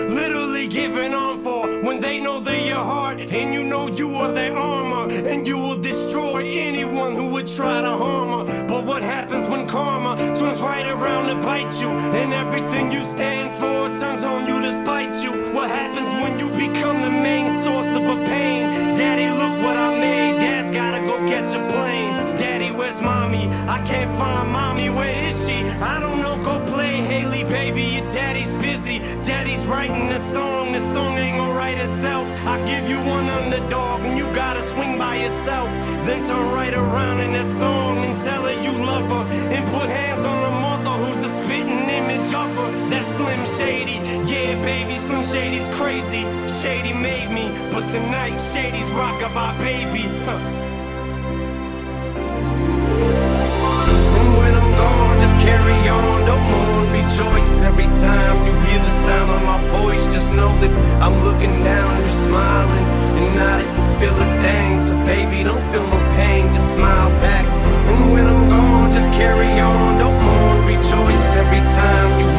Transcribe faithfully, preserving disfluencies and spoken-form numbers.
literally giving on for, when they know they're your heart and you know you are their armor, and you will destroy anyone who would try to harm her. But what happens when karma turns right around to bite you, and everything you stand for turns on you to spite you? What happens when you become the main source of a pain? Daddy, look what I made. Dad's gotta go catch a plane. Daddy, where's mommy? I can't find mommy. Where is she? I don't know. Go play Haley, baby. Your daddy's busy. Daddy's writing a song. The song ain't gonna write itself. I give you one underdog and you gotta swing by yourself. Then turn right around in that song and tell her you love her, and put hands on the mother who's a spitting image of her. That's Slim Shady. Yeah, baby, Slim Shady's crazy. Shady made me, but tonight Shady's rockabye baby. Huh. And when I'm gone, just carry on, don't mourn, rejoice. Every time you hear the sound of my voice, just know that I'm looking down and you're smiling, and I didn't feel a thing. So baby, don't feel no pain, just smile back. And when I'm gone, just carry on, don't mourn, rejoice. Every time you